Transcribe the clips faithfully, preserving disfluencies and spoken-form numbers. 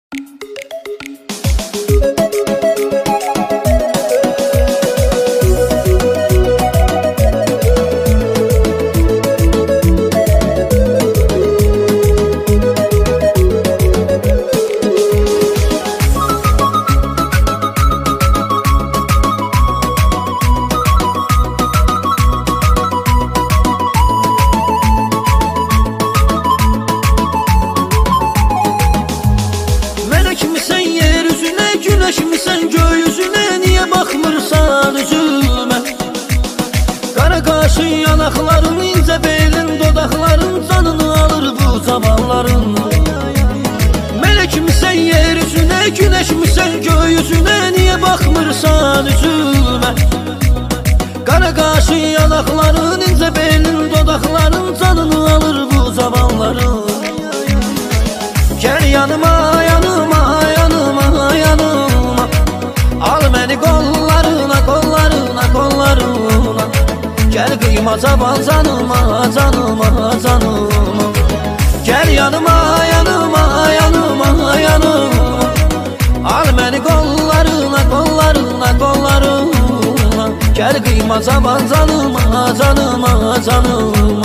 Güneş misən gökyüzünə, niyə baxmırsan üzümə? Qara qaşın, yanaqların, incə belin, dodaqların canını alır bu zamanların. Melek misən yeryüzünə, güneş misən gökyüzünə, niyə baxmırsan üzümə? Qara qaşın, yanaqların, incə belin, dodaqların canını alır bu zamanların. Gəl yanıma, yanıma, yanıma, yanıma, al məni qollarına, qollarına, qollarına. Gəl qıyma cavan canıma, canıma, canıma. Gəl yanıma, yanıma, yanıma, yanıma, al məni qollarına, qollarına, qollarına. Gəl qıyma cavan canıma, canıma, canıma.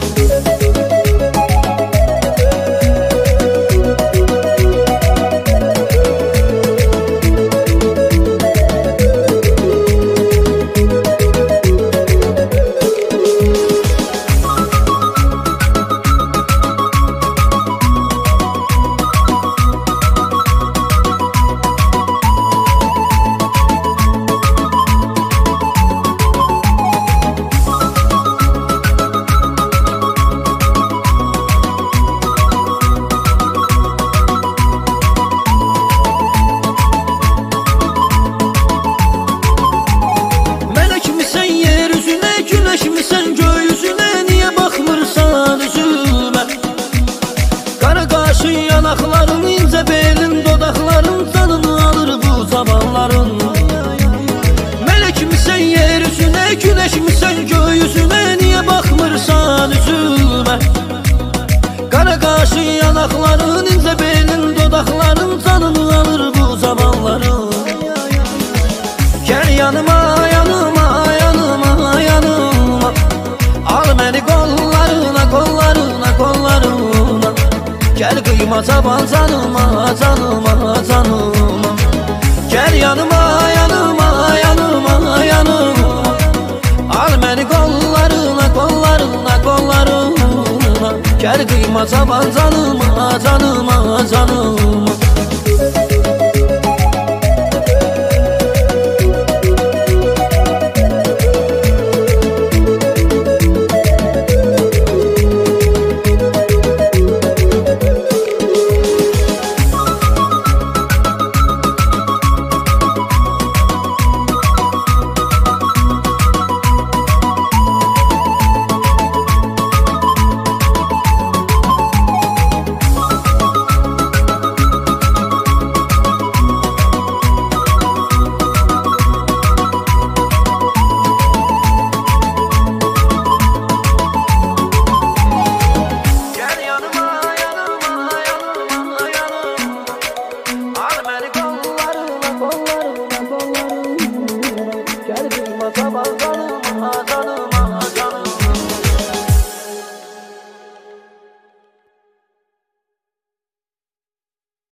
Güneş misən gökyüzünə, niyə baxmırsan üzümə? Qara qaşın, yanaqların, incə belin, dodaqların canını alır bu zamanların. Melek misən yeryüzünə, güneş misən gökyüzünə, niyə baxmırsan üzümə? Qara qaşın, yanaqların, incə belin, dodaqların canını alır bu zamanların. Gəl yanıma, yanıma, yanıma, yanıma, al məni qollarına, qollarına, qollarına. Gəl qıyma cavan canıma, canıma, canıma. Gəl yanıma, yanıma, yanıma, yanıma, al məni qollarına, qollarına, qollarına. Gəl qıyma cavan canıma, canıma, canıma.